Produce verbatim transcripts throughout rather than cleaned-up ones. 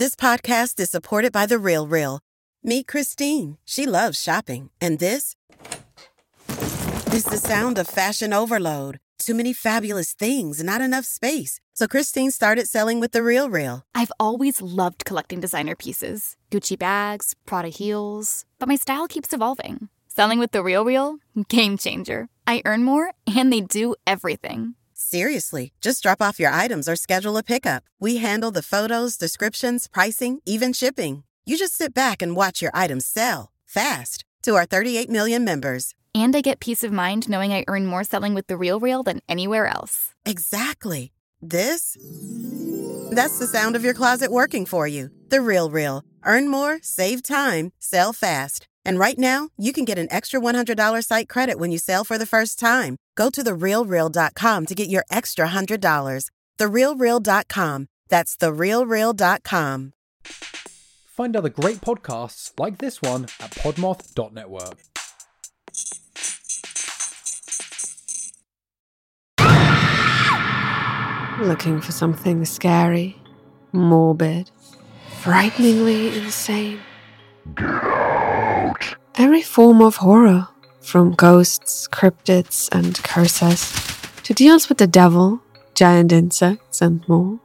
This podcast is supported by The Real Real. Meet Christine. She loves shopping. And this is the sound of fashion overload. Too many fabulous things, not enough space. So Christine started selling with The Real Real. I've always loved collecting designer pieces. Gucci bags, Prada heels. But my style keeps evolving. Selling with The Real Real? Game changer. I earn more, and they do everything. Seriously, just drop off your items or schedule a pickup. We handle the photos, descriptions, pricing, even shipping. You just sit back and watch your items sell fast to our thirty-eight million members. And I get peace of mind knowing I earn more selling with The Real Real than anywhere else. Exactly. This? That's the sound of your closet working for you. The Real Real. Earn more, save time, sell fast. And right now, you can get an extra one hundred dollars site credit when you sell for the first time. Go to the real real dot com to get your extra one hundred dollars. the real real dot com. That's the real real dot com. Find other great podcasts like this one at podmoth dot network. Looking for something scary, morbid, frighteningly insane? Every form of horror, from ghosts, cryptids, and curses, to deals with the devil, giant insects, and more.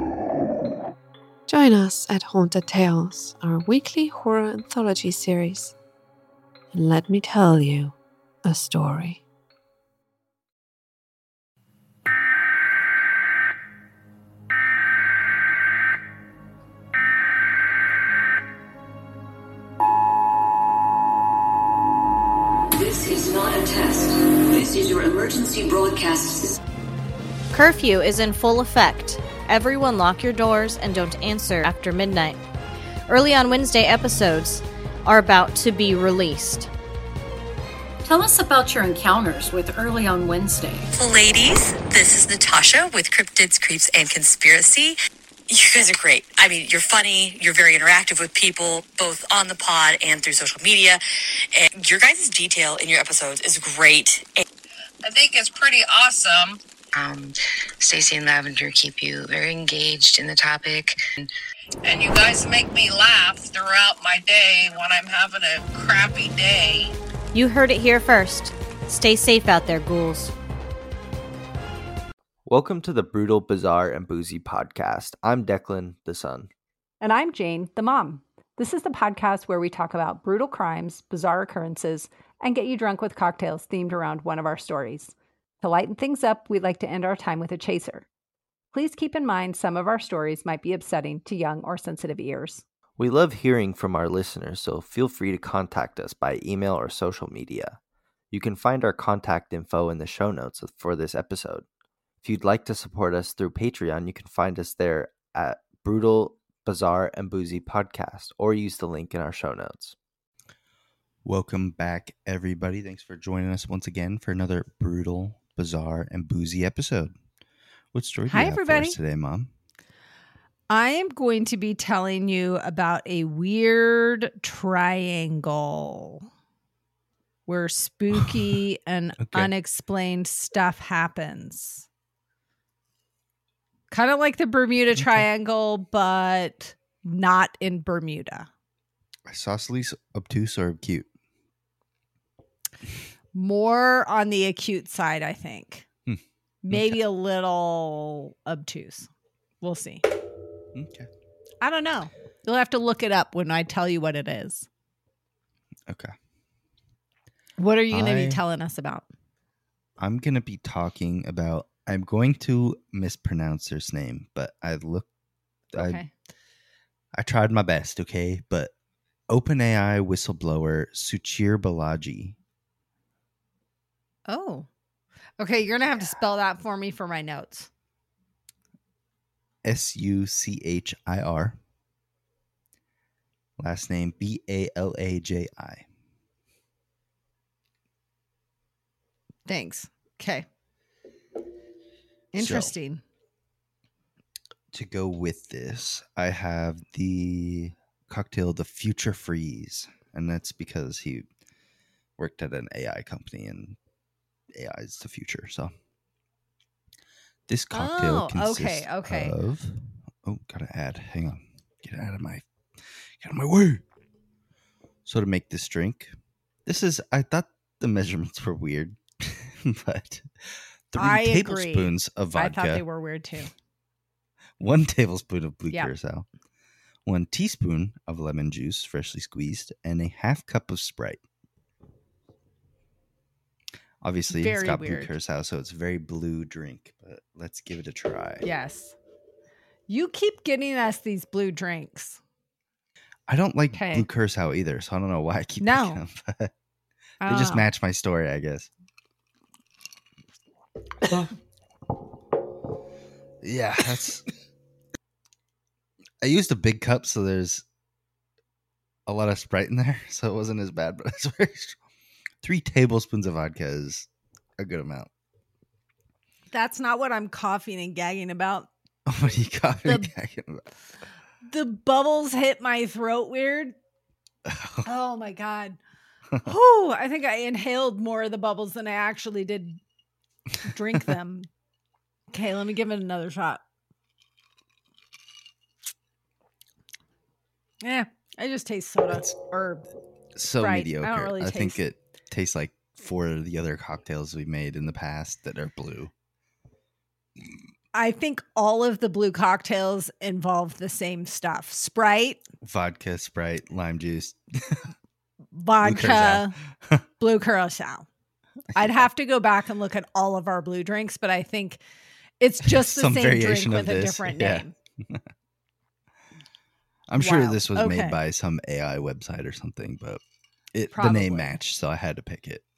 Join us at Haunted Tales, our weekly horror anthology series, and let me tell you a story. This is not a test. This is your emergency broadcast system. Curfew is in full effect. Everyone lock your doors and don't answer after midnight. Early on Wednesday episodes are about to be released. Tell us about your encounters with Early on Wednesday. Ladies, this is Natasha with Cryptids, Creeps, and Conspiracy. You guys are great. I mean, you're funny. You're very interactive with people, both on the pod and through social media. And your guys' detail in your episodes is great. I think it's pretty awesome. Um, Stacey and Lavender keep you very engaged in the topic. And you guys make me laugh throughout my day when I'm having a crappy day. You heard it here first. Stay safe out there, ghouls. Welcome to the Brutal, Bizarre, and Boozy podcast. I'm Declan, the son. And I'm Jane, the mom. This is the podcast where we talk about brutal crimes, bizarre occurrences, and get you drunk with cocktails themed around one of our stories. To lighten things up, we'd like to end our time with a chaser. Please keep in mind some of our stories might be upsetting to young or sensitive ears. We love hearing from our listeners, so feel free to contact us by email or social media. You can find our contact info in the show notes for this episode. If you'd like to support us through Patreon, you can find us there at Brutal, Bizarre, and Boozy Podcast, or use the link in our show notes. Welcome back, everybody. Thanks for joining us once again for another Brutal, Bizarre, and Boozy episode. What story do you Hi, have everybody. for us today, Mom? I am going to be telling you about a weird triangle where spooky and Okay. unexplained stuff happens. Kind of like the Bermuda Triangle, but not in Bermuda. Saucily obtuse or cute? More on the acute side, I think. Hmm. Maybe a little obtuse. We'll see. Okay. I don't know. You'll have to look it up when I tell you what it is. Okay. What are you going to I- be telling us about? I'm going to be talking about, I'm going to mispronounce this name, but I looked, Okay. I, I tried my best, okay? But OpenAI whistleblower Suchir Balaji. Oh. Okay, you're going to have to spell that for me for my notes. S U C H I R. Last name B A L A J I. Thanks. Okay. Interesting. So, to go with this, I have the cocktail The Future Freeze. And that's because he worked at an A I company and A I is the future. So this cocktail Oh, consists okay, okay. of... Oh, gotta add. Hang on. Get out of my, get out of my way. So to make this drink, this is, I thought the measurements were weird, but three I tablespoons agree. of vodka. I thought they were weird too. One tablespoon of blue Yep. curacao, one teaspoon of lemon juice, freshly squeezed, and a half cup of Sprite. Obviously, Very it's got weird. blue curacao, so it's a very blue drink, but let's give it a try. Yes. You keep getting us these blue drinks. I don't like Okay. blue curacao either, so I don't know why I keep No. picking them, but they just Oh. match my story, I guess. Yeah, that's... I used a big cup, so there's a lot of Sprite in there, so it wasn't as bad, but it's very strong. Three tablespoons of vodka is a good amount. That's not what I'm coughing and gagging about. What are you coughing The- and gagging about? The bubbles hit my throat weird. Oh my God. Whew, I think I inhaled more of the bubbles than I actually did drink them. Okay, let me give it another shot. Yeah, I just taste soda or So Sprite. I mediocre. don't I, really think taste- it tastes like four of the other cocktails we made in the past that are blue. I think all of the blue cocktails involve the same stuff. Sprite, Vodka, Sprite, lime juice. vodka, blue curacao. I'd have to go back and look at all of our blue drinks, but I think it's just the Some same drink variation of with a this, different yeah. name. I'm sure Wow, this was okay. made by some A I website or something, but it the Probably. name matched, so I had to pick it.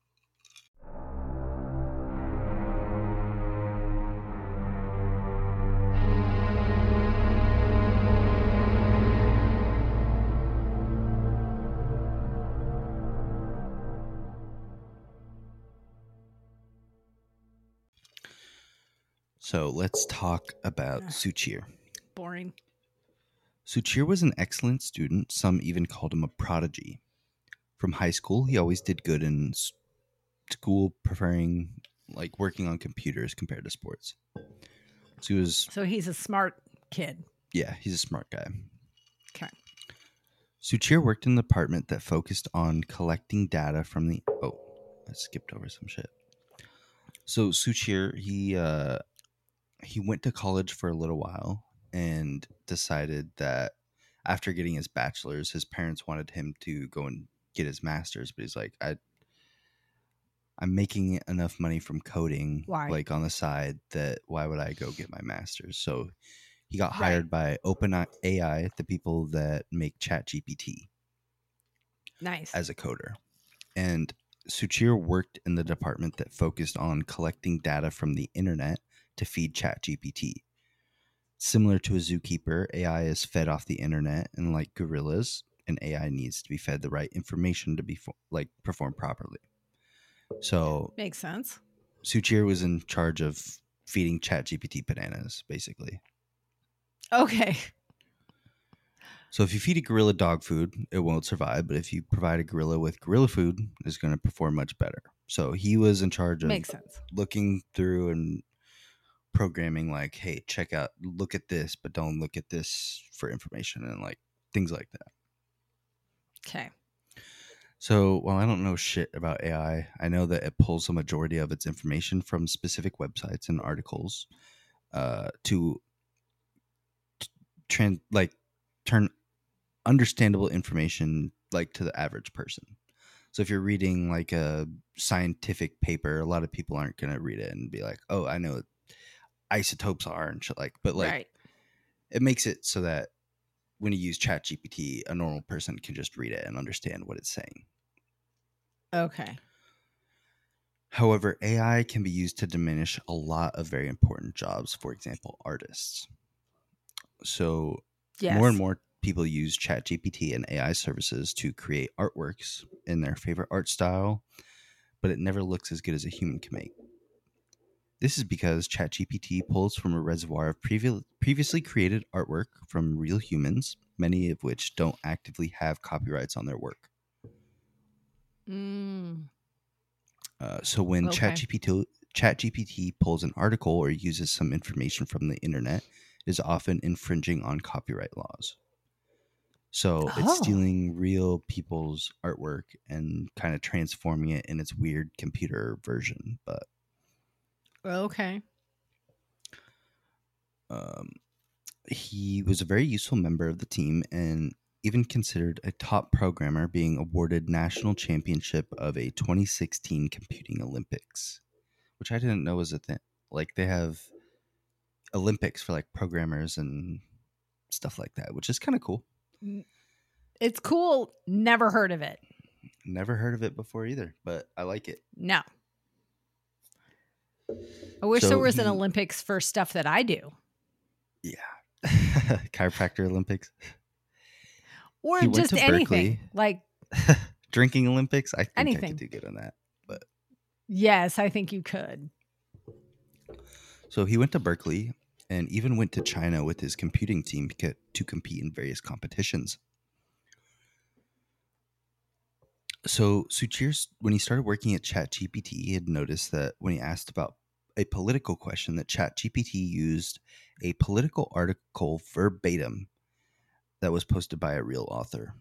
So let's talk about Suchir. Boring. Suchir was an excellent student. Some even called him a prodigy. From high school, he always did good in s- school, preferring like working on computers compared to sports. So he was, So he's a smart kid. yeah, he's a smart guy. Okay. Suchir worked in the department that focused on collecting data from the. Oh, I skipped over some shit. So Suchir, he uh, he went to college for a little while and decided that after getting his bachelor's, his parents wanted him to go and get his master's, but he's like, I, I'm making enough money from coding, Why? like on the side, that why would I go get my master's? So he got Right. hired by OpenAI, the people that make ChatGPT, Nice. as a coder. And Suchir worked in the department that focused on collecting data from the internet to feed ChatGPT. Similar to a zookeeper, A I is fed off the internet, and like gorillas, an A I needs to be fed the right information to be fo- like perform properly. So Makes sense. Suchir was in charge of feeding ChatGPT bananas, basically. Okay. So if you feed a gorilla dog food, it won't survive. But if you provide a gorilla with gorilla food, it's going to perform much better. So he was in charge of Makes sense. looking through and programming like, hey, check out, look at this, but don't look at this for information and like things like that. Okay. So while I don't know shit about A I, I know that it pulls a majority of its information from specific websites and articles uh, to t- trans like turn understandable information like to the average person. So if you're reading like a scientific paper, a lot of people aren't going to read it and be like, "Oh, I know what isotopes are and shit," like, but like Right. it makes it so that when you use ChatGPT, a normal person can just read it and understand what it's saying. Okay. However, A I can be used to diminish a lot of very important jobs, for example, artists. So Yes. more and more people use ChatGPT and A I services to create artworks in their favorite art style, but it never looks as good as a human can make. This is because ChatGPT pulls from a reservoir of previ- previously created artwork from real humans, many of which don't actively have copyrights on their work. Mm. Uh, so when Okay. ChatGPT ChatGPT pulls an article or uses some information from the internet, is often infringing on copyright laws. So Oh. it's stealing real people's artwork and kind of transforming it in its weird computer version. But Okay. um, he was a very useful member of the team and even considered a top programmer, being awarded national championship of a twenty sixteen computing Olympics, which I didn't know was a thing. Like they have Olympics for like programmers and stuff like that, which is kind of cool. It's cool. Never heard of it. Never heard of it before either, but I like it. No. I wish So there was he- an Olympics for stuff that I do. Yeah. Chiropractor Olympics. Or He went just to anything. Berkeley. Like, Drinking Olympics. I think I Anything. could do good on that. But yes, I think you could. so he went to Berkeley and even went to China with his computing team beca- to compete in various competitions. So Suchir, when he started working at ChatGPT, he had noticed that when he asked about a political question, that ChatGPT used a political article verbatim that was posted by a real author.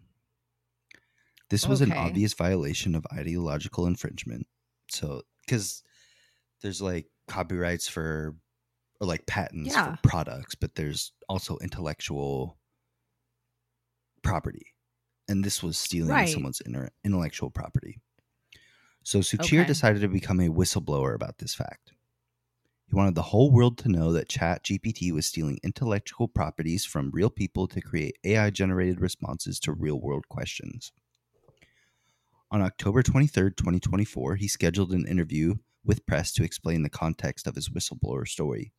This was an Okay. obvious violation of ideological infringement. So, because there's like copyrights for, or like patents Yeah. for products, but there's also intellectual property. And this was stealing Right. someone's inter- intellectual property. So Suchir Okay. decided to become a whistleblower about this fact. He wanted the whole world to know that ChatGPT was stealing intellectual properties from real people to create A I-generated responses to real-world questions. On October twenty-third, twenty twenty-four, he scheduled an interview with press to explain the context of his whistleblower story.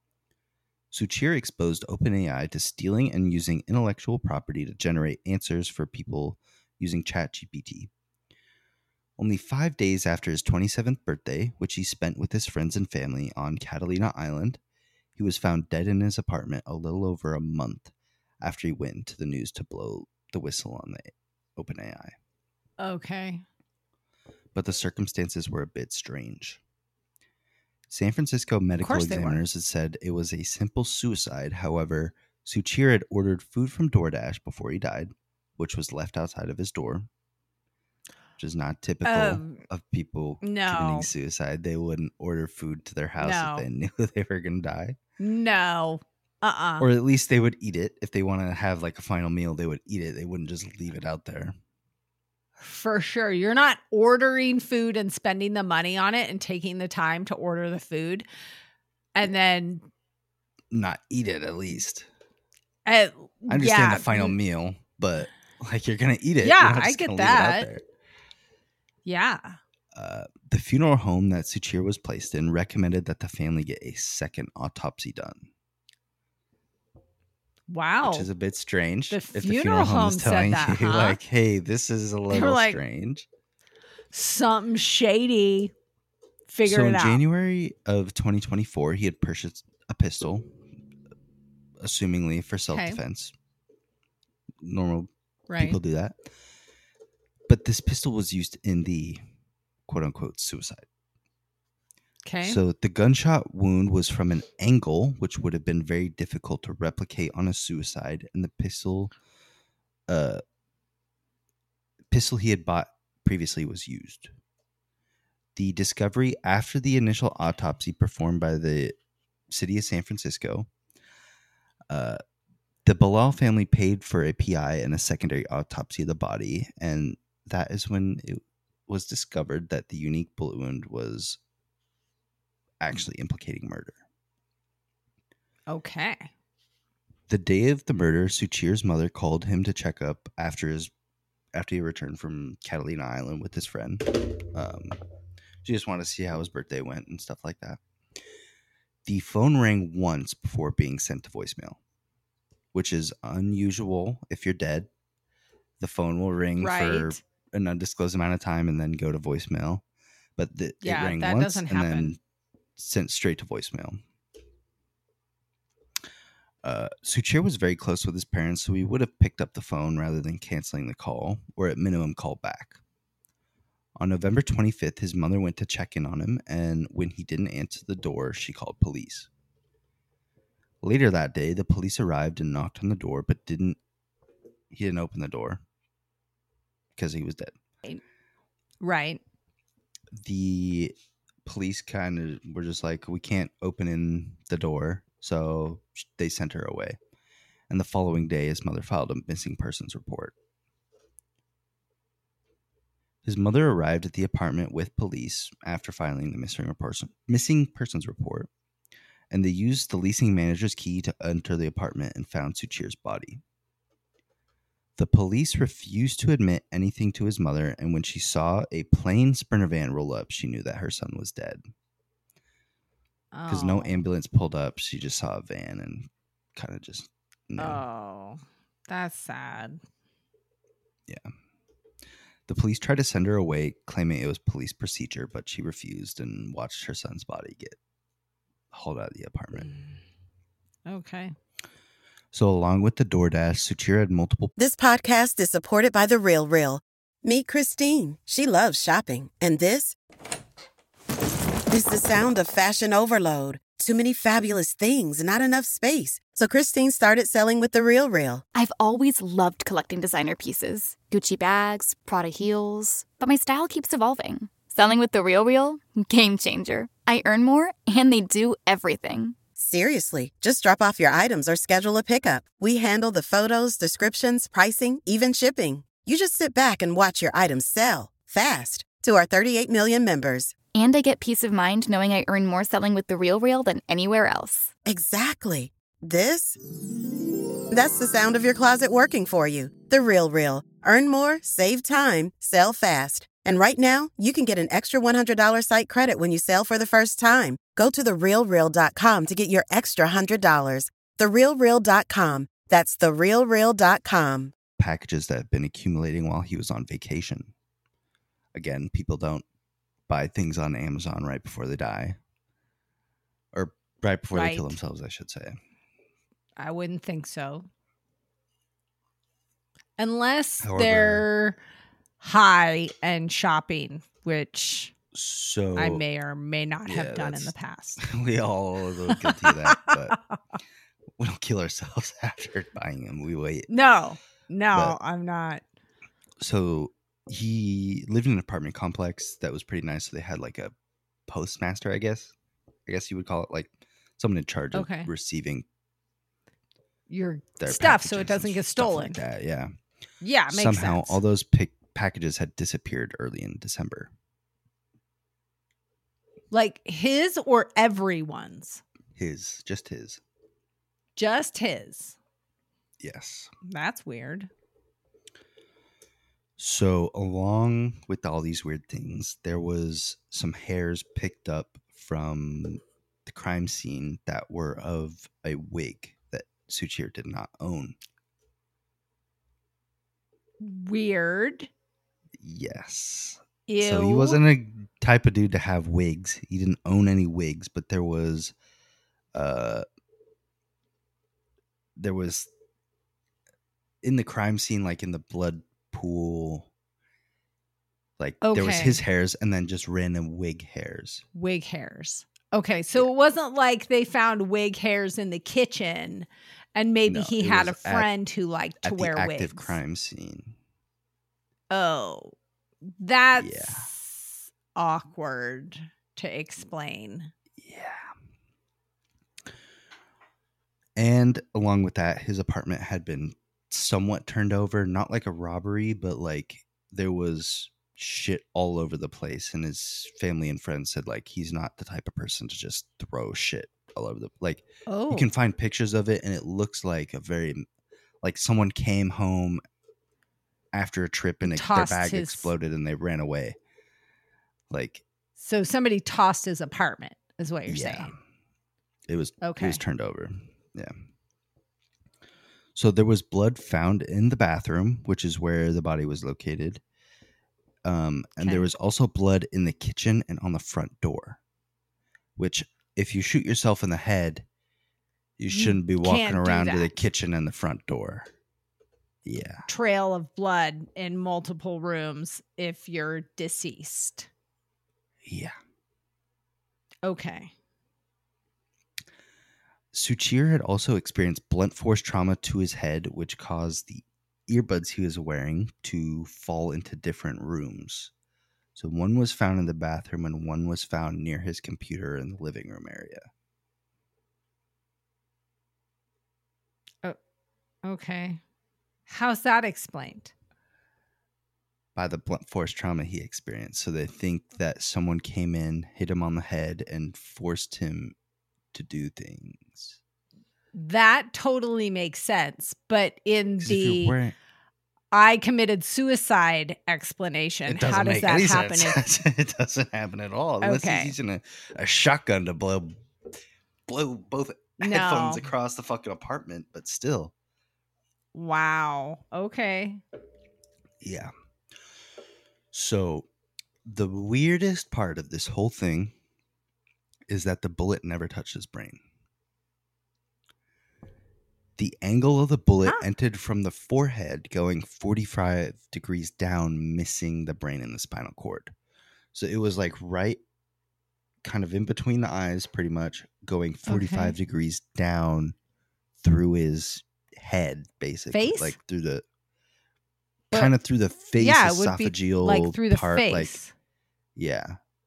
Suchir exposed OpenAI to stealing and using intellectual property to generate answers for people using ChatGPT. Only five days after his twenty-seventh birthday, which he spent with his friends and family on Catalina Island, he was found dead in his apartment a little over a month after he went into the news to blow the whistle on the OpenAI. Okay. But the circumstances were a bit strange. San Francisco medical course they were. examiners had said it was a simple suicide. However, Suchir had ordered food from DoorDash before he died, which was left outside of his door, which is not typical Um, of people no. committing suicide. They wouldn't order food to their house No. if they knew they were going to die. No. Uh-uh. Or at least they would eat it. If they want to have like a final meal, they would eat it. They wouldn't just leave it out there. For sure. You're not ordering food and spending the money on it and taking the time to order the food and then Not eat it, at least. uh, I understand yeah, the final mm, meal, but like you're gonna eat it. Yeah, You're not I just get gonna leave it out that. there. Yeah. Uh, the funeral home that Suchir was placed in recommended that the family get a second autopsy done, Wow. which is a bit strange. The if the funeral funeral home home is said telling that, you, huh? like, "Hey, this is a They were little like, strange." Something shady. Figure so it in out. January of twenty twenty-four, he had purchased a pistol, assumingly for self-defense. Normal Right. people do that. But this pistol was used in the quote-unquote suicide. Okay. So the gunshot wound was from an angle, which would have been very difficult to replicate on a suicide, and the pistol, uh, pistol he had bought previously was used. The discovery after the initial autopsy performed by the city of San Francisco, uh, the Bilal family paid for a P I and a secondary autopsy of the body, and that is when it was discovered that the unique bullet wound was actually implicating murder. Okay. The day of the murder, Suchir's mother called him to check up after his after he returned from Catalina Island with his friend. Um, she just wanted to see how his birthday went and stuff like that. The phone rang once before being sent to voicemail, which is unusual if you're dead. The phone will ring for Right. an undisclosed amount of time and then go to voicemail. But the, Yeah, it rang that once doesn't and happen. then sent straight to voicemail. Uh, Suchir was very close with his parents, so he would have picked up the phone rather than canceling the call, or at minimum called back. On November twenty-fifth, his mother went to check in on him, and when he didn't answer the door, she called police. Later that day, the police arrived and knocked on the door, but didn't. He didn't open the door because he was dead. Right. The police kind of were just like, we can't open in the door, so they sent her away. And the following day, his mother filed a missing persons report. His mother arrived at the apartment with police after filing the missing person, missing persons report, and they used the leasing manager's key to enter the apartment and found Suchir's body. The police refused to admit anything to his mother, and when she saw a plain Sprinter van roll up, she knew that her son was dead. Because Oh. no ambulance pulled up, she just saw a van and kind of just knew. Oh, that's sad. Yeah. The police tried to send her away, claiming it was police procedure, but she refused and watched her son's body get hauled out of the apartment. Okay. So along with the DoorDash, Suchir had multiple... This podcast is supported by The Real Real. Meet Christine. She loves shopping. And this is the sound of fashion overload. Too many fabulous things, not enough space. So Christine started selling with The Real Real. I've always loved collecting designer pieces. Gucci bags, Prada heels. But my style keeps evolving. Selling with The Real Real? Game changer. I earn more, and they do everything. Seriously, just drop off your items or schedule a pickup. We handle the photos, descriptions, pricing, even shipping. You just sit back and watch your items sell fast to our thirty-eight million members. And I get peace of mind knowing I earn more selling with The Real Real than anywhere else. Exactly. This? That's the sound of your closet working for you. The Real Real. Earn more, save time, sell fast. And right now, you can get an extra one hundred dollars site credit when you sell for the first time. Go to the real real dot com to get your extra one hundred dollars. the real real dot com. That's the real real dot com. packages that have been accumulating while he was on vacation. Again, people don't buy things on Amazon right before they die. Or right before Right. they kill themselves, I should say. I wouldn't think so. Unless However- they're high and shopping, which So I may or may not yeah, have done in that's- the past. We all are a little guilty of that, but we don't kill ourselves after buying them. We wait. No, no, But- I'm not. So he lived in an apartment complex that was pretty nice. So they had like a postmaster, I guess. I guess you would call it, like someone in charge Okay. of receiving Your their stuff so packages it doesn't and get stuff stolen. Like that, yeah. Yeah, makes Somehow sense. all those pic- packages had disappeared early in December. Like his or everyone's? His, just his. Just his. Yes. That's weird. So, along with all these weird things, there was some hairs picked up from the crime scene that were of a wig that Suchir did not own. Weird. Yes. Ew. So he wasn't a type of dude to have wigs. He didn't own any wigs, but there was uh there was in the crime scene, like in the blood pool, like there was Okay. his hairs and then just random wig hairs. Wig hairs. Okay, so it wasn't like they found wig hairs in the kitchen and maybe No, he it had a was at- friend who liked to At wear the active wigs. crime scene. Oh, that's awkward to explain. And along with that, his apartment had been somewhat turned over, not like a robbery, but like there was shit all over the place. And his family and friends said like he's not the type of person to just throw shit all over the like Oh. you can find pictures of it and it looks like a very like someone came home after a trip and it, their Tossed bag his- exploded and they ran away. Like So somebody tossed his apartment, is what you're Yeah. saying. It was it Okay. was turned over. Yeah. So there was blood found in the bathroom, which is where the body was located. Um, and there Okay. was also blood in the kitchen and on the front door. Which, if you shoot yourself in the head, you You shouldn't be walking can't do around to the that. kitchen and the front door. Yeah. Trail of blood in multiple rooms if you're deceased. Yeah. Okay. Suchir had also experienced blunt force trauma to his head, which caused the earbuds he was wearing to fall into different rooms. So one was found in the bathroom and one was found near his computer in the living room area. Oh, okay. How's that explained? By the blunt force trauma he experienced. So they think that someone came in, hit him on the head, and forced him to do things. That totally makes sense. But in the wearing, I committed suicide explanation, how does that happen? If, it doesn't happen at all. Unless okay. he's using a, a shotgun to blow blow both no. headphones across the fucking apartment, but still. Wow. Okay. Yeah. So the weirdest part of this whole thing is that the bullet never touched his brain. The angle of the bullet huh? entered from the forehead, going forty-five degrees down, missing the brain and the spinal cord. So it was like right kind of in between the eyes, pretty much, going forty-five okay. degrees down through his head, basically. Face? Like through the but, kind of through the face, yeah, esophageal like through the part. Face. Like, yeah.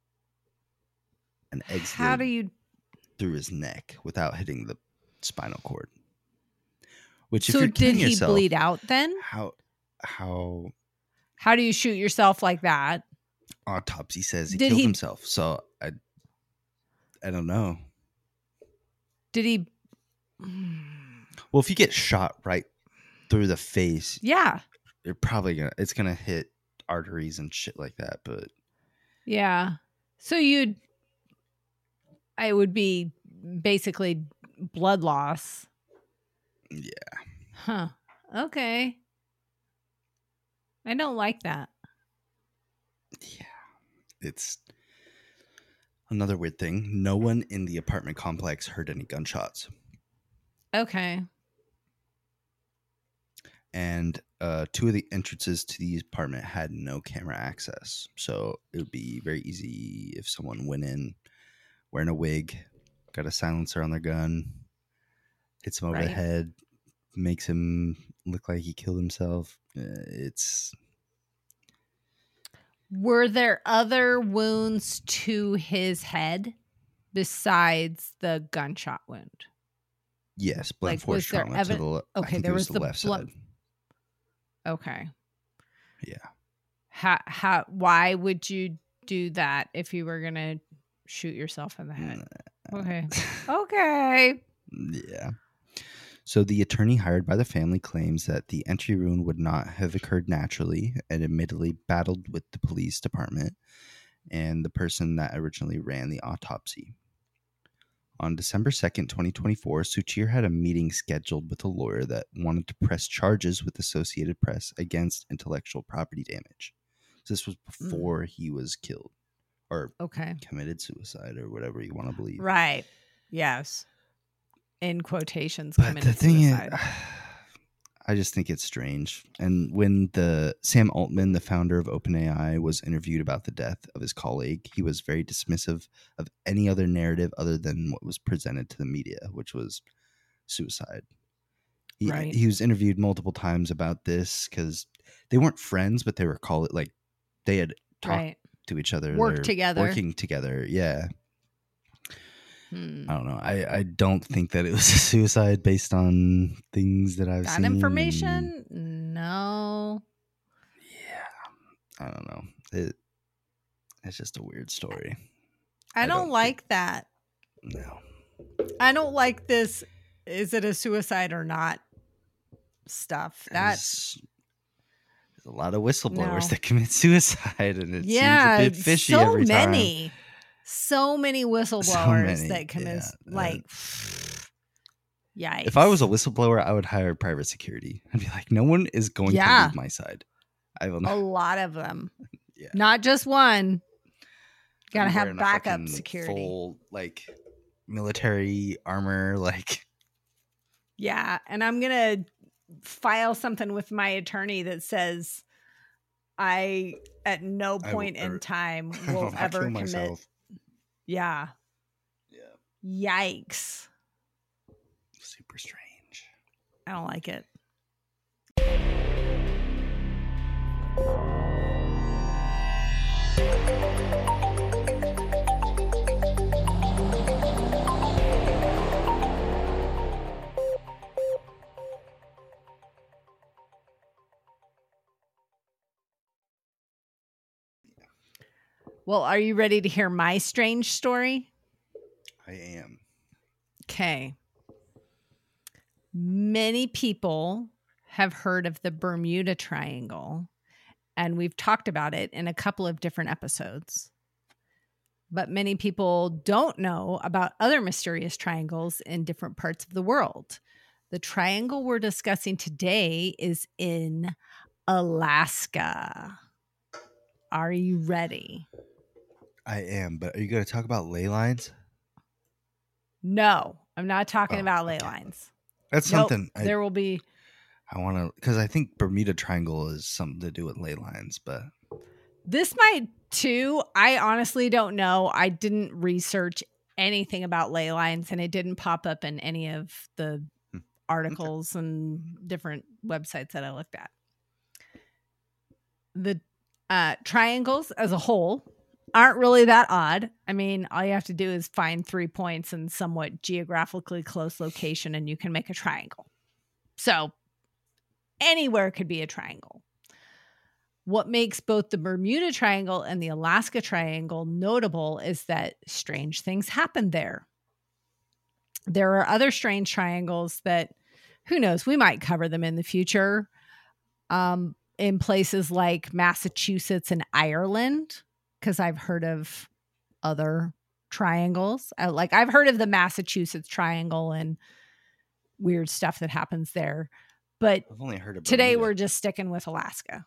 And exited How do you through his neck without hitting the spinal cord. Which, so if you're did he yourself, bleed out then? How how how do you shoot yourself like that? Autopsy says he did killed he, himself. So I I don't know. Did he? Well, if you get shot right through the face, yeah, you're probably gonna it's gonna hit arteries and shit like that. But yeah, so you'd it would be basically blood loss. Yeah. Huh. Okay. I don't like that. Yeah. It's another weird thing. No one in the apartment complex heard any gunshots. Okay. And uh, two of the entrances to the apartment had no camera access. So it would be very easy if someone went in wearing a wig, got a silencer on their gun, hits him over right. the head, makes him look like he killed himself. Uh, it's. Were there other wounds to his head besides the gunshot wound? Yes, blunt like, force trauma ev- to the left. Okay, there was, was the, the left blunt- side. Okay. Yeah. How? How? Why would you do that if you were gonna shoot yourself in the head? Okay. Okay. Yeah. So the attorney hired by the family claims that the entry wound would not have occurred naturally and admittedly battled with the police department and the person that originally ran the autopsy. On December second, twenty twenty-four, Suchir had a meeting scheduled with a lawyer that wanted to press charges with Associated Press against intellectual property damage. So this was before mm. he was killed or okay. committed suicide or whatever you want to believe. Right. Yes. In quotations, but committed the thing suicide. Is, I just think it's strange. And when the Sam Altman, the founder of OpenAI, was interviewed about the death of his colleague, he was very dismissive of any other narrative other than what was presented to the media, which was suicide. He, right. he was interviewed multiple times about this because they weren't friends, but they were called it like they had talked right. to each other, worked together, working together. Yeah. Hmm. I don't know. I, I don't think that it was a suicide based on things that I've that seen. That information? No. Yeah. I don't know. It It's just a weird story. I, I don't, don't like think, that. No. I don't like this. Is it a suicide or not? Stuff. That's there's a lot of whistleblowers no. that commit suicide, and it yeah, seems a bit fishy so every many. time. So many whistleblowers so many, that commit yeah, like uh, yikes. If I was a whistleblower, I would hire private security. I'd be like, no one is going yeah. to leave my side. I will not. A lot of them. yeah. Not just one. Got to I'm have backup security. Full like military armor, like. Yeah, and I'm gonna file something with my attorney that says I at no point will, in time will ever commit. Myself. Yeah. Yeah. Yikes. super strange. I don't like it. Well, are you ready to hear my strange story? I am. Okay. Many people have heard of the Bermuda Triangle, and we've talked about it in a couple of different episodes. But many people don't know about other mysterious triangles in different parts of the world. The triangle we're discussing today is in Alaska. Are you ready? I am, but are you going to talk about ley lines? No, I'm not talking Oh, about ley okay. lines. That's Nope, something I, there will be. I want to, because I think Bermuda Triangle is something to do with ley lines, but This might too. I honestly don't know. I didn't research anything about ley lines, and it didn't pop up in any of the Hmm. articles and different websites that I looked at. The uh, triangles as a whole aren't really that odd. I mean, all you have to do is find three points in somewhat geographically close location, and you can make a triangle. So anywhere could be a triangle. What makes both the Bermuda Triangle and the Alaska Triangle notable is that strange things happen there. There are other strange triangles that, who knows, we might cover them in the future, um, in places like Massachusetts and Ireland, because I've heard of other triangles. Uh, like I've heard of the Massachusetts Triangle and weird stuff that happens there. But I've only heard of today Bermuda. we're just sticking with Alaska.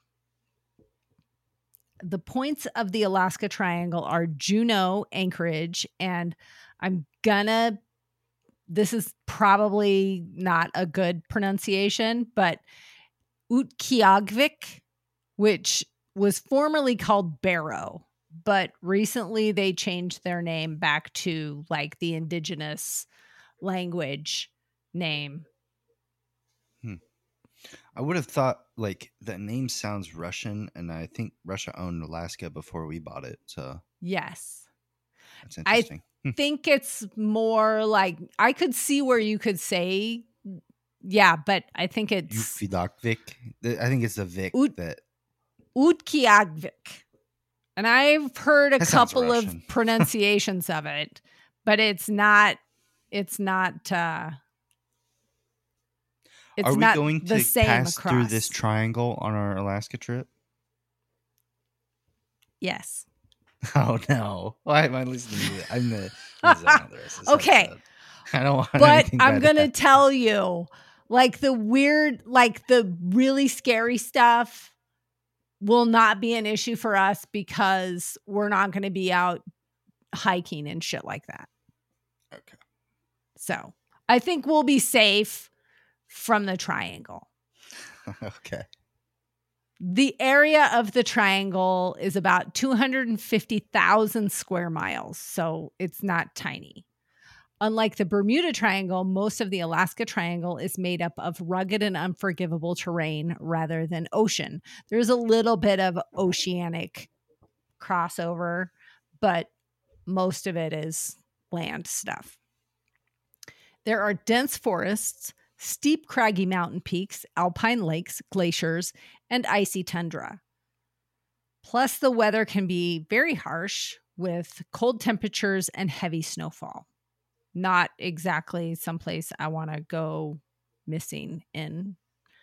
The points of the Alaska Triangle are Juneau, Anchorage, and I'm gonna, this is probably not a good pronunciation, but Utqiagvik, which was formerly called Barrow, but recently they changed their name back to like the indigenous language name. Hmm. I would have thought like the name sounds Russian, and I think Russia owned Alaska before we bought it. So Yes. that's I interesting. Hmm. think it's more like, I could see where you could say, yeah, but I think it's Utqiagvik. I think it's the Vic Ut- that. Utqiagvik. And I've heard a That sounds couple of Russian. pronunciations of it, but it's not, it's not, uh, it's Are we not going the to same pass across. through this triangle on our Alaska trip? Yes. Oh no! Why am I listening to it? I'm the. this is not the rest of this Okay. episode. I don't want. But anything I'm bad going to happen. tell you, like the weird, like the really scary stuff will not be an issue for us because we're not going to be out hiking and shit like that. Okay. So I think we'll be safe from the triangle. Okay. The area of the triangle is about two hundred fifty thousand square miles, so it's not tiny. Unlike the Bermuda Triangle, most of the Alaska Triangle is made up of rugged and unforgivable terrain rather than ocean. There's a little bit of oceanic crossover, but most of it is land stuff. There are dense forests, steep craggy mountain peaks, alpine lakes, glaciers, and icy tundra. Plus, the weather can be very harsh with cold temperatures and heavy snowfall. Not exactly someplace I want to go missing in.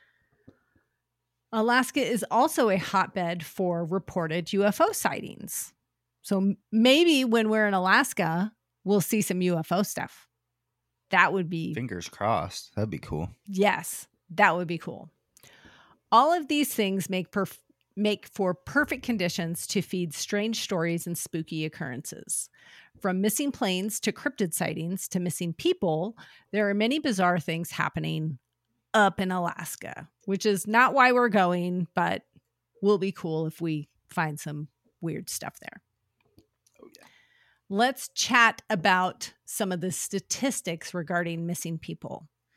Alaska is also a hotbed for reported U F O sightings. So m- maybe when we're in Alaska, we'll see some U F O stuff. That would be, Fingers crossed. That'd be cool. yes, that would be cool. All of these things make perf- make for perfect conditions to feed strange stories and spooky occurrences. From missing planes to cryptid sightings to missing people, there are many bizarre things happening up in Alaska, which is not why we're going, but will be cool if we find some weird stuff there. Oh, yeah. Let's chat about some of the statistics regarding missing people.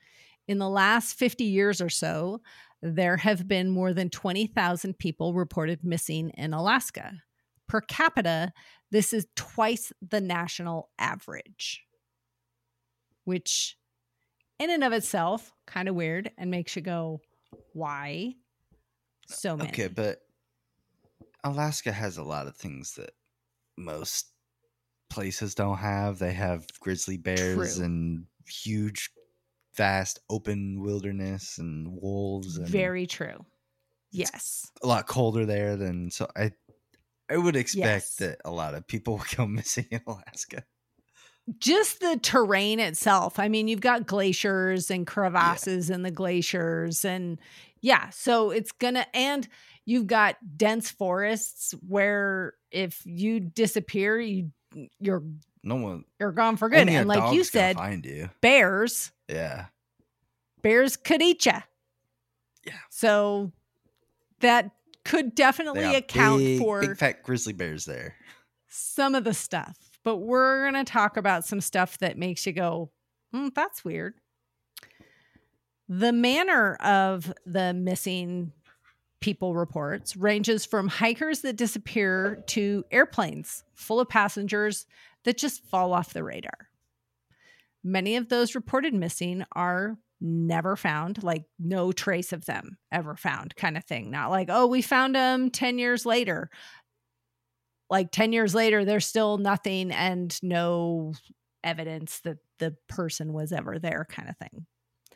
In the last fifty years or so, there have been more than twenty thousand people reported missing in Alaska. Per capita, this is twice the national average, which in and of itself, kind of weird and makes you go, why so many? Okay, but Alaska has a lot of things that most places don't have. They have grizzly bears True. and huge, vast open wilderness and wolves. And Very true. Yes. a lot colder there than so. I I would expect Yes. that a lot of people would go missing in Alaska. Just the terrain itself. I mean, you've got glaciers and crevasses in the glaciers. And yeah, so it's going to, and you've got dense forests where if you disappear, you, you're, No one. you're gone for good. Only a And like you dog's gonna said, find you. bears, Yeah. bears could eat you. Yeah. So that could They definitely got account big, for big fat grizzly bears there. some of the stuff. But we're going to talk about some stuff that makes you go, hmm, that's weird. The manner of the missing people reports ranges from hikers that disappear to airplanes full of passengers that just fall off the radar. Many of those reported missing are never found, like no trace of them ever found kind of thing. Not like, oh, we found them ten years later. Like ten years later, there's still nothing and no evidence that the person was ever there kind of thing.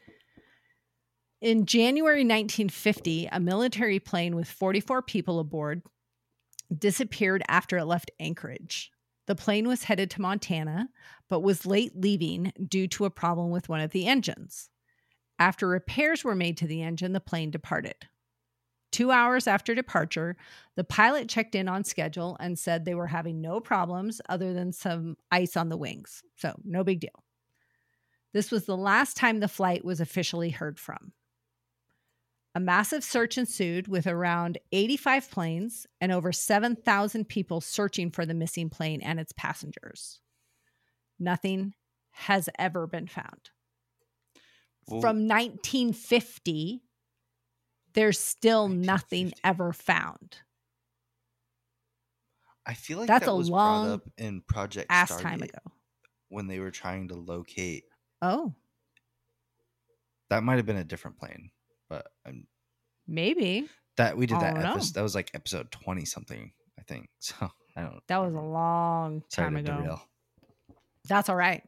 In January nineteen fifty, a military plane with forty-four people aboard disappeared after it left Anchorage. The plane was headed to Montana, but was late leaving due to a problem with one of the engines. After repairs were made to the engine, the plane departed. Two hours after departure, the pilot checked in on schedule and said they were having no problems other than some ice on the wings. So no big deal. This was the last time the flight was officially heard from. A massive search ensued with around eighty-five planes and over seven thousand people searching for the missing plane and its passengers. Nothing has ever been found. Well, From nineteen fifty, there's still nothing nineteen fifty. ever found. I feel like That's that a was long brought up in Project ass Stargate time ago. when they were trying to locate. Oh, That might have been a different plane, but um, maybe. that we did I that don't know. episode. That was like episode twenty something, I think. So I don't. That was a long Sorry time to ago. derail. That's all right.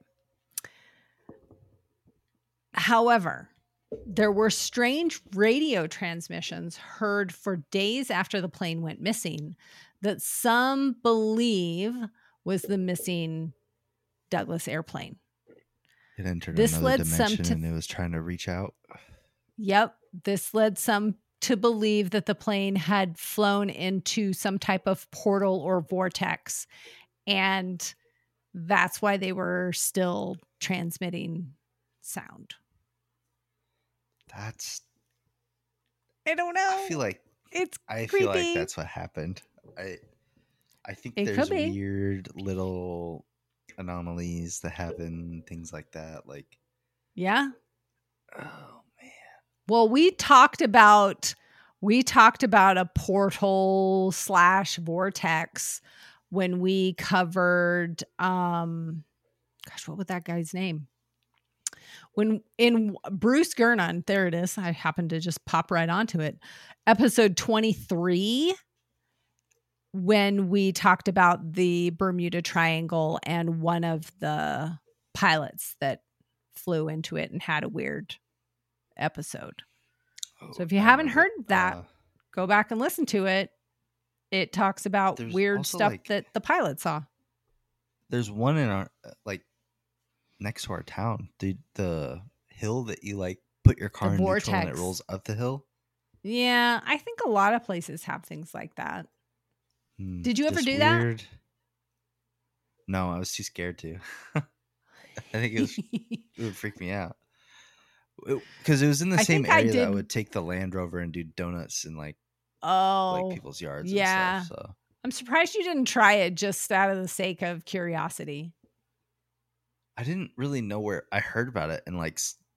However, there were strange radio transmissions heard for days after the plane went missing that some believe was the missing Douglas airplane. It entered This another led some dimension to- and it was trying to reach out. Yep. This led some to believe that the plane had flown into some type of portal or vortex. And that's why they were still transmitting sound. That's. I don't know. I feel like It's I creepy. feel like that's what happened. I I think It there's could be. weird little anomalies that happen, things like that. Like, Yeah. oh man, Well, we talked about we talked about a portal slash vortex when we covered um gosh, what was that guy's name? When in Bruce Gernon, there it is. I happened to just pop right onto it. Episode twenty-three, when we talked about the Bermuda Triangle and one of the pilots that flew into it and had a weird episode. oh, So if you I haven't remember. heard that, Uh, go back and listen to it. It talks about There's weird also, stuff like- that the pilot saw. there's one in our uh, like next to our town. The the hill that you like put your car The in neutral and it vortex. rolls up the hill. Yeah, I think a lot of places have things like that. Hmm, Did you ever this do that? weird- No, I was too scared to. I think it was it would freak me out. Because it, was in the I same think I area that I did- would take the Land Rover and do donuts in like Oh, like people's yards yeah. and stuff. So I'm surprised you didn't try it just out of the sake of curiosity. I didn't really know where I heard about it, and like s-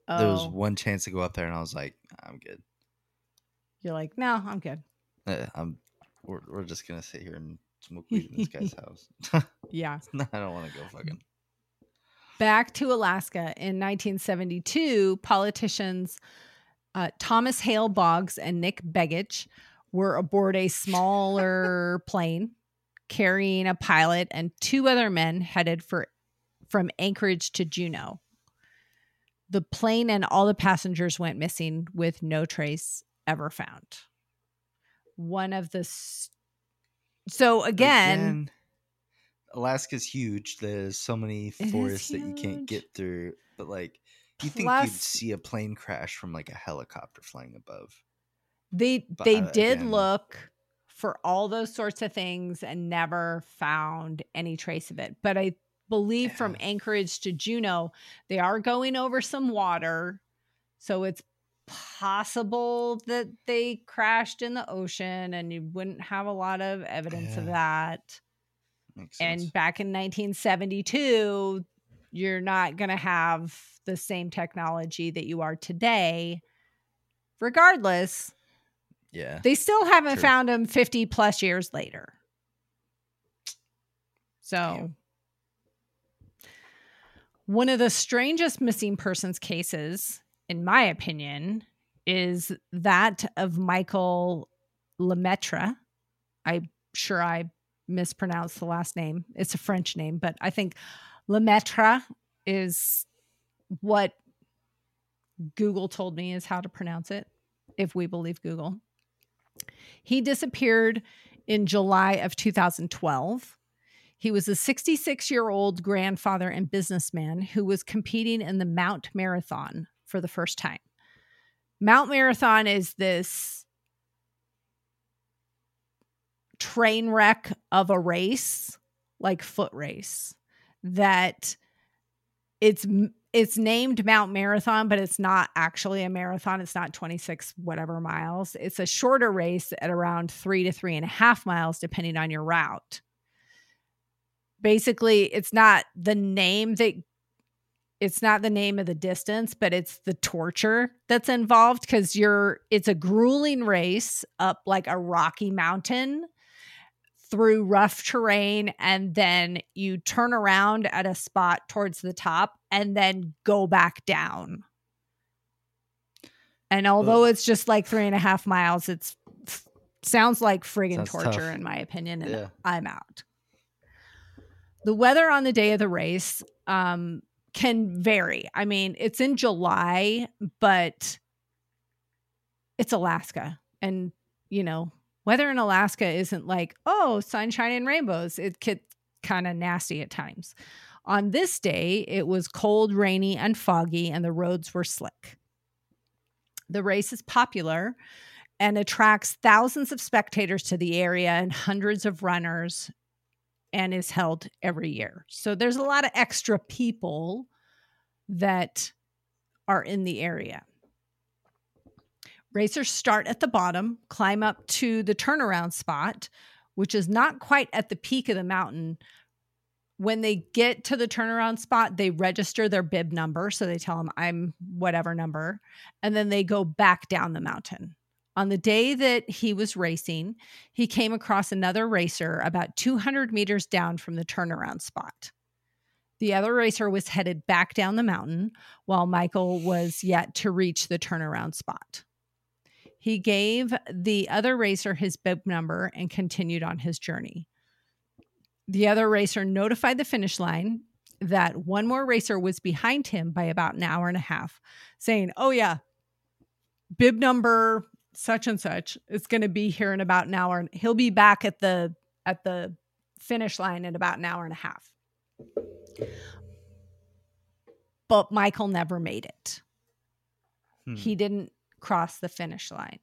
there was Oh. one chance to go up there, and I was like, I'm good. You're like, no, I'm good. Uh, I'm. We're we're just gonna sit here and smoke weed in this guy's house. Yeah. No, I don't want to go fucking. Back to Alaska in nineteen seventy-two, politicians uh, Thomas Hale Boggs and Nick Begich were aboard a smaller plane carrying a pilot and two other men headed for from Anchorage to Juneau. The plane and all the passengers went missing with no trace ever found. One of the s- so again, Again, Alaska's huge. There's so many It is forests that you can't huge. get through. But like, you think Plus- you'd see a plane crash from like a helicopter flying above? They But, they uh, did again- look for all those sorts of things and never found any trace of it. But I believe from Anchorage to Juneau, they are going over some water. So it's possible that they crashed in the ocean and you wouldn't have a lot of evidence of Yeah. that. Makes sense. And back in nineteen seventy-two, you're not going to have the same technology that you are today. Regardless, yeah, they still haven't True. found him fifty plus years later. So, Damn. one of the strangest missing persons cases, in my opinion, is that of Michael Lemaitre. I'm sure I mispronounced the last name. It's a French name, but I think Lemaitre is what Google told me is how to pronounce it, if we believe Google. He disappeared in July of two thousand twelve. He was a sixty-six-year-old grandfather and businessman who was competing in the Mount Marathon for the first time. Mount Marathon is this train wreck of a race, like foot race, that it's it's named Mount Marathon, but it's not actually a marathon. It's not twenty-six whatever miles. It's a shorter race at around three to three and a half miles, depending on your route. Basically, it's not the name that it's not the name of the distance, but it's the torture that's involved because you're it's a grueling race up like a rocky mountain through rough terrain, and then you turn around at a spot towards the top and then go back down. And although Ugh. it's just like three and a half miles, it's sounds like friggin' Sounds torture tough. in my opinion, and Yeah. I'm out. The weather on the day of the race um, can vary. I mean, it's in July, but it's Alaska. And, you know, weather in Alaska isn't like, oh, sunshine and rainbows. It gets kind of nasty at times. On this day, it was cold, rainy, and foggy, and the roads were slick. The race is popular and attracts thousands of spectators to the area and hundreds of runners, and is held every year. So there's a lot of extra people that are in the area. Racers start at the bottom, climb up to the turnaround spot, which is not quite at the peak of the mountain. When they get to the turnaround spot, they register their bib number. So they tell them, I'm whatever number. And then they go back down the mountain. On the day that he was racing, he came across another racer about two hundred meters down from the turnaround spot. The other racer was headed back down the mountain, while Michael was yet to reach the turnaround spot. He gave the other racer his bib number and continued on his journey. The other racer notified the finish line that one more racer was behind him by about an hour and a half, saying, oh yeah, bib number such and such is going to be here in about an hour. He'll be back at the at the finish line in about an hour and a half. But Michael never made it. Hmm. He didn't cross the finish line.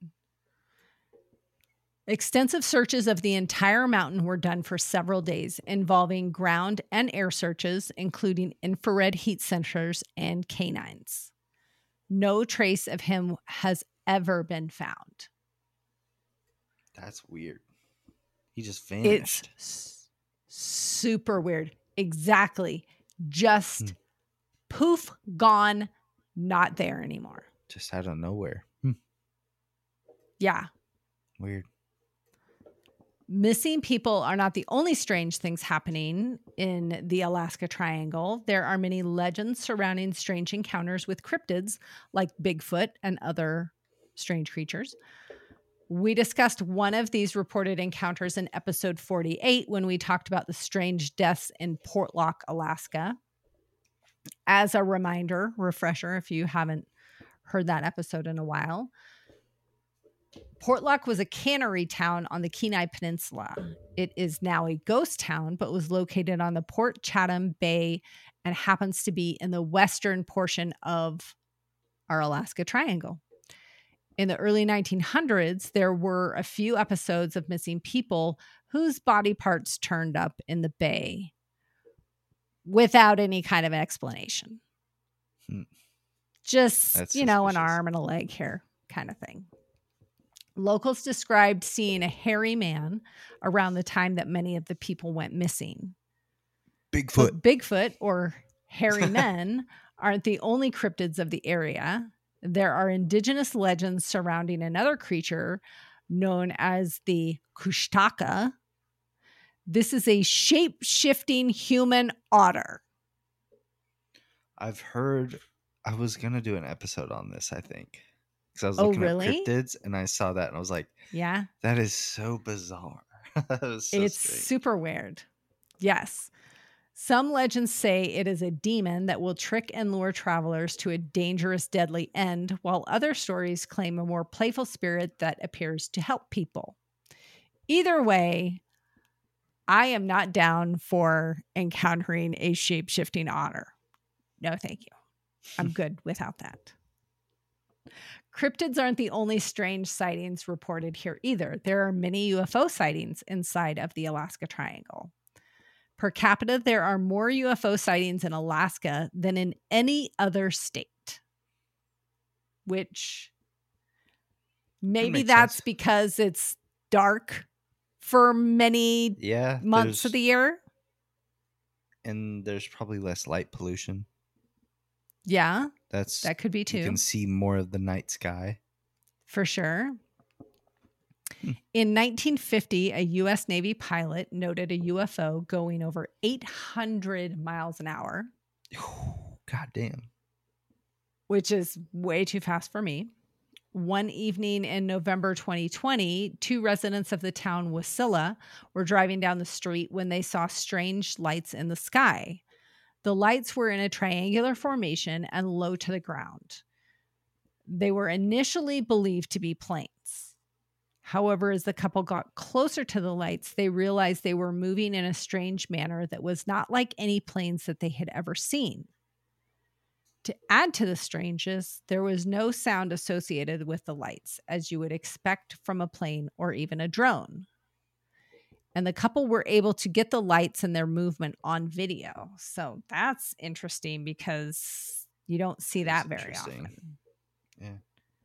Extensive searches of the entire mountain were done for several days, involving ground and air searches, including infrared heat sensors and canines. No trace of him has ever been found. That's weird. He just It's vanished. s- super weird. Exactly. Just Hmm. poof, gone, not there anymore. Just out of nowhere. Hmm. Yeah. Weird. Missing people are not the only strange things happening in the Alaska Triangle. There are many legends surrounding strange encounters with cryptids like Bigfoot and other strange creatures. We discussed one of these reported encounters in episode forty-eight when we talked about the strange deaths in Portlock, Alaska. As a reminder, refresher, if you haven't heard that episode in a while, Portlock was a cannery town on the Kenai Peninsula. It is now a ghost town, but was located on the Port Chatham Bay and happens to be in the western portion of our Alaska Triangle. In the early nineteen hundreds, there were a few episodes of missing people whose body parts turned up in the bay without any kind of explanation. Hmm. Just, That's you know, suspicious. An arm and a leg here kind of thing. Locals described seeing a hairy man around the time that many of the people went missing. Bigfoot. But Bigfoot or hairy men aren't the only cryptids of the area. There are indigenous legends surrounding another creature known as the Kushtaka. This is a shape-shifting human otter. I've heard, I was going to do an episode on this, I think. Because I was Oh, looking really? at cryptids and I saw that and I was like, Yeah. that is so bizarre. That was so It's strange. super weird. Yes. Some legends say it is a demon that will trick and lure travelers to a dangerous, deadly end, while other stories claim a more playful spirit that appears to help people. Either way, I am not down for encountering a shape-shifting otter. No, thank you. I'm good without that. Cryptids aren't the only strange sightings reported here either. There are many U F O sightings inside of the Alaska Triangle. Per capita, there are more U F O sightings in Alaska than in any other state. Which maybe That that's sense. because it's dark for many Yeah, months of there's- the year. And there's probably less light pollution. Yeah, That's that could be too. You can see more of the night sky. For sure. In nineteen fifty, a U S Navy pilot noted a U F O going over eight hundred miles an hour. God damn. Which is way too fast for me. One evening in November twenty twenty, two residents of the town Wasilla were driving down the street when they saw strange lights in the sky. The lights were in a triangular formation and low to the ground. They were initially believed to be planes. However, as the couple got closer to the lights, they realized they were moving in a strange manner that was not like any planes that they had ever seen. To add to the strangeness, there was no sound associated with the lights, as you would expect from a plane or even a drone. And the couple were able to get the lights and their movement on video. So that's interesting because you don't see that very often. Yeah.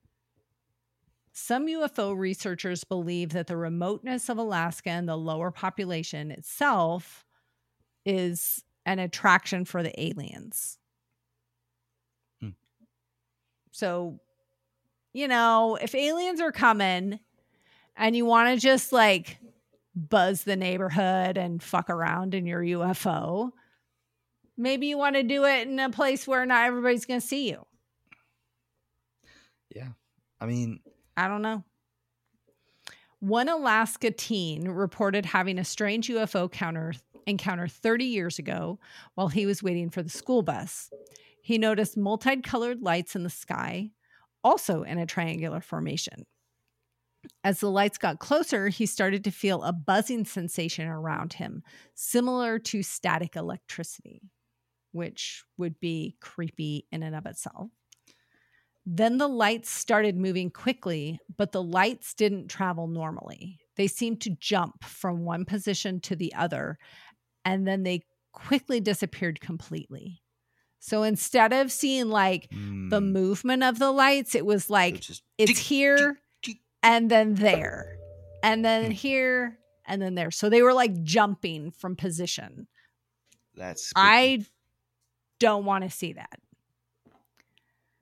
Some U F O researchers believe that the remoteness of Alaska and the lower population itself is an attraction for the aliens. Hmm. So, you know, if aliens are coming and you want to just like buzz the neighborhood and fuck around in your U F O, maybe you want to do it in a place where not everybody's going to see you. Yeah. I mean, I don't know. One Alaska teen reported having a strange U F O encounter, encounter thirty years ago while he was waiting for the school bus. He noticed multicolored lights in the sky, also in a triangular formation. As the lights got closer, he started to feel a buzzing sensation around him, similar to static electricity, which would be creepy in and of itself. Then the lights started moving quickly, but the lights didn't travel normally. They seemed to jump from one position to the other, and then they quickly disappeared completely. So instead of seeing like mm, the movement of the lights, it was like it's just it's here and then there, and then Hmm. here and then there. So they were like jumping from position. that's spooky. I don't want to see that.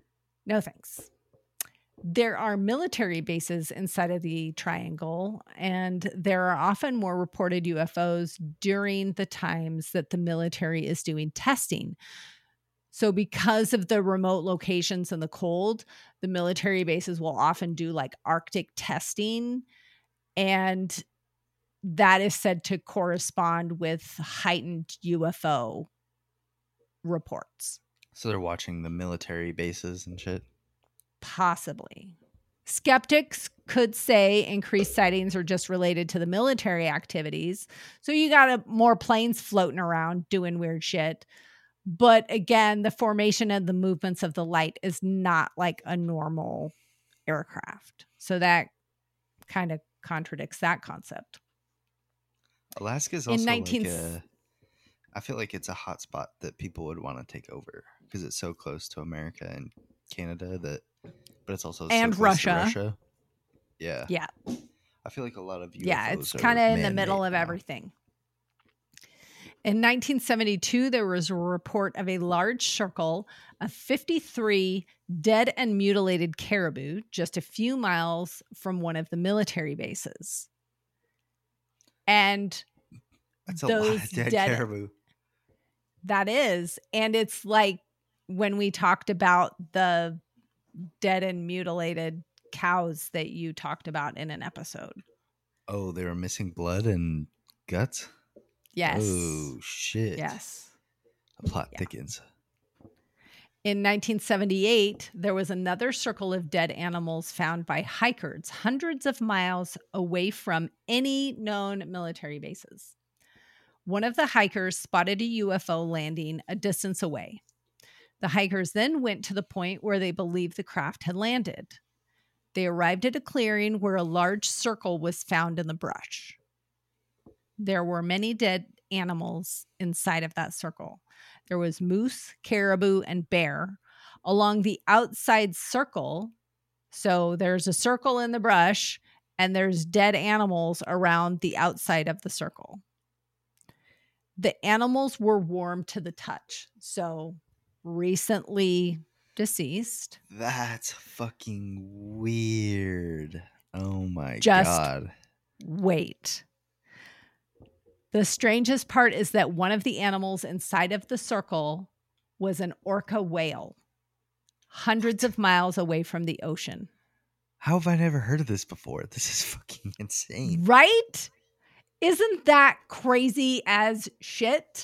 No thanks. There are military bases inside of the triangle, and there are often more reported U F Os during the times that the military is doing testing. So because of the remote locations and the cold, the military bases will often do like Arctic testing, and that is said to correspond with heightened U F O reports. So they're watching the military bases and shit? Possibly. Skeptics could say increased sightings are just related to the military activities. So you got a, more planes floating around doing weird shit. But again, the formation and the movements of the light is not like a normal aircraft. So that kind of contradicts that concept. Alaska is also nineteen like a, I feel like it's a hot spot that people would want to take over because it's so close to America and Canada that, but it's also and so close to Russia. Russia. Yeah. Yeah. I feel like a lot of U F Os Yeah, it's are kind of in the man-made middle of now. everything. In nineteen seventy-two, there was a report of a large circle of fifty-three dead and mutilated caribou just a few miles from one of the military bases. And That's a those lot of dead, dead caribou. That is. And it's like when we talked about the dead and mutilated cows that you talked about in an episode. Oh, they were missing blood and guts? Yes. Oh, shit. Yes. The plot thickens. In nineteen seventy-eight, there was another circle of dead animals found by hikers hundreds of miles away from any known military bases. One of the hikers spotted a U F O landing a distance away. The hikers then went to the point where they believed the craft had landed. They arrived at a clearing where a large circle was found in the brush. There were many dead animals inside of that circle. There was moose, caribou, and bear. Along the outside circle, so there's a circle in the brush, and there's dead animals around the outside of the circle. The animals were warm to the touch, so recently deceased. That's fucking weird. Oh my Just God. Wait. The strangest part is that one of the animals inside of the circle was an orca whale, hundreds of miles away from the ocean. How have I never heard of this before? This is fucking insane. Right? Isn't that crazy as shit?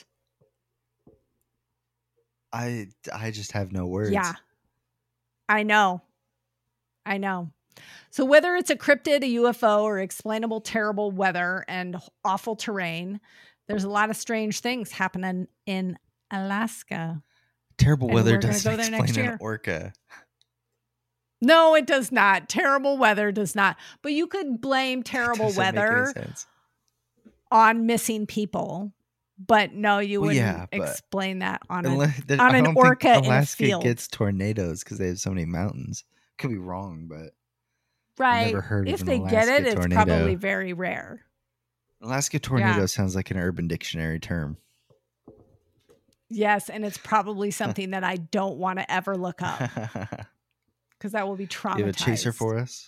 I I just have no words. Yeah. I know. I know. So whether it's a cryptid, a U F O, or explainable terrible weather and awful terrain, there's a lot of strange things happening in Alaska. Terrible And weather we're gonna doesn't go there next explain an year. orca. No, it does not. Terrible weather does not. But you could blame terrible Doesn't make any weather sense. on missing people. But no, you Well, wouldn't yeah, but explain that on, a, Unless- there- on I an don't orca think in a Alaska field. gets tornadoes because they have so many mountains. Could be wrong, but Right. never heard of If an they get Alaska it, it's tornado. probably very rare. Alaska tornado Yeah. sounds like an Urban Dictionary term. Yes, and it's probably something that I don't want to ever look up because that will be traumatized. You have a chaser for us?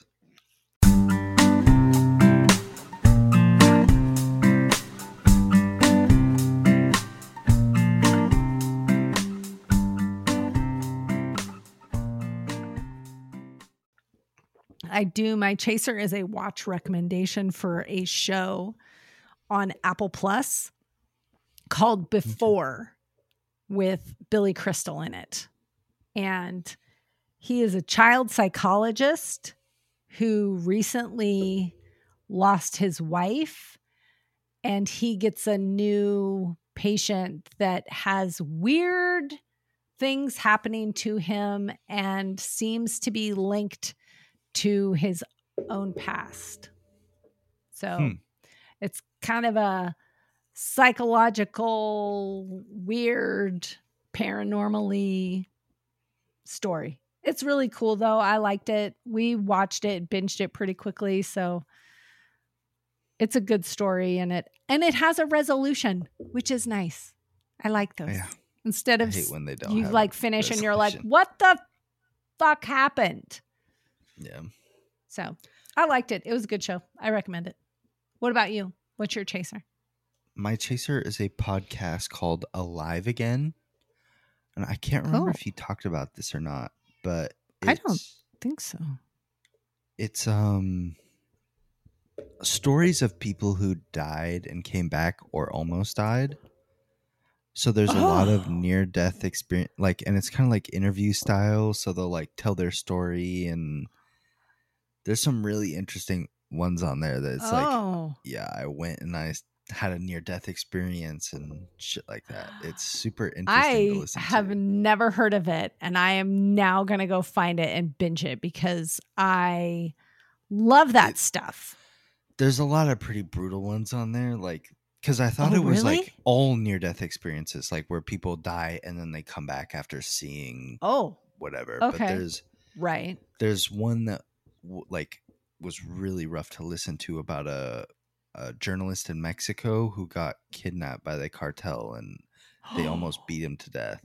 I do. My chaser is a watch recommendation for a show on Apple Plus called Before with Billy Crystal in it. And he is a child psychologist who recently lost his wife, and he gets a new patient that has weird things happening to him and seems to be linked to his own past. So Hmm. it's kind of a psychological, weird, paranormally story. It's really cool though. I liked it. We watched it, binged it pretty quickly. So it's a good story, and it and it has a resolution, which is nice. I like those. Yeah. Instead I of hate when they don't you have like finish and you're like, resolution. what the fuck happened? Yeah. So I liked it. It was a good show. I recommend it. What about you? What's your chaser? My chaser is a podcast called Alive Again. And I can't remember Oh. if you talked about this or not, but I don't it's, think so. it's um stories of people who died and came back or almost died. So there's a lot of Oh. near death experience, like, and it's kind of like interview style. So they'll like tell their story, and there's some really interesting ones on there that it's like, Oh. yeah, I went and I had a near death experience and shit like that. It's super interesting to I listen have to. never heard of it, and I am now going to go find it and binge it because I love that It- stuff. There's a lot of pretty brutal ones on there, like, because I thought Oh, it was really? like all near death experiences, like where people die and then they come back after seeing Oh, whatever. okay. But there's right. there's one that w- like was really rough to listen to about a a journalist in Mexico who got kidnapped by the cartel and they almost beat him to death.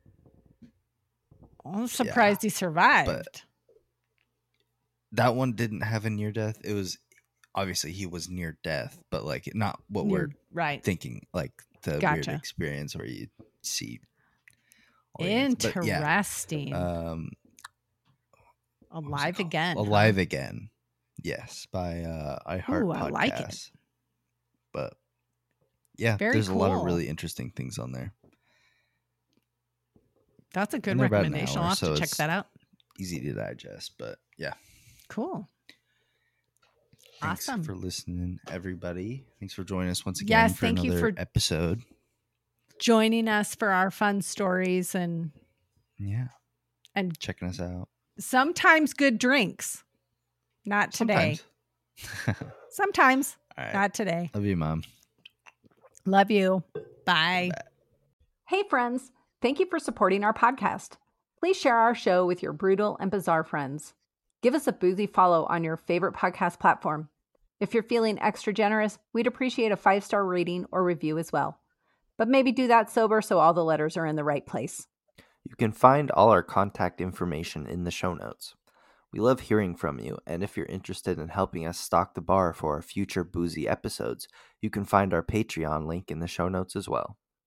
I'm surprised he survived. That one didn't have a near death. It was obviously he was near death, but like not what Near- we're right. thinking, like the Gotcha. weird experience where you see all the things. But yeah, Interesting. um Alive again. huh? Alive Again. Yes, by uh iHeart Ooh, I Podcasts. like it. But yeah, Very there's a lot of cool. really interesting things on there. That's a good And they're about an recommendation. hour, I'll have so to check it's that out. Easy to digest, but yeah. Cool. Thanks Awesome. for listening, everybody. Thanks for joining us once again Yes, for thank you another for- episode. Joining us for our fun stories and Yeah, and checking us out. sometimes good drinks. Not today. Sometimes. Sometimes. All right. Not today. Love you, Mom. Love you. Bye. Hey, friends. Thank you for supporting our podcast. Please share our show with your brutal and bizarre friends. Give us a boozy follow on your favorite podcast platform. If you're feeling extra generous, we'd appreciate a five-star rating or review as well. But maybe do that sober so all the letters are in the right place. You can find all our contact information in the show notes. We love hearing from you, and if you're interested in helping us stock the bar for our future boozy episodes, you can find our Patreon link in the show notes as well.